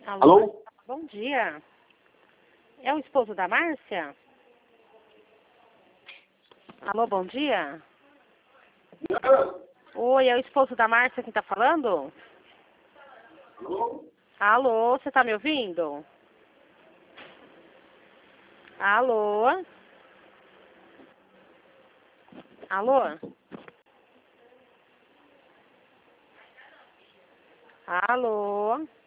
Alô? Alô? Bom dia. É o esposo da Márcia? Alô, bom dia. Oi, é o esposo da Márcia quem tá falando? Alô? Alô, você tá me ouvindo? Alô? Alô? Alô?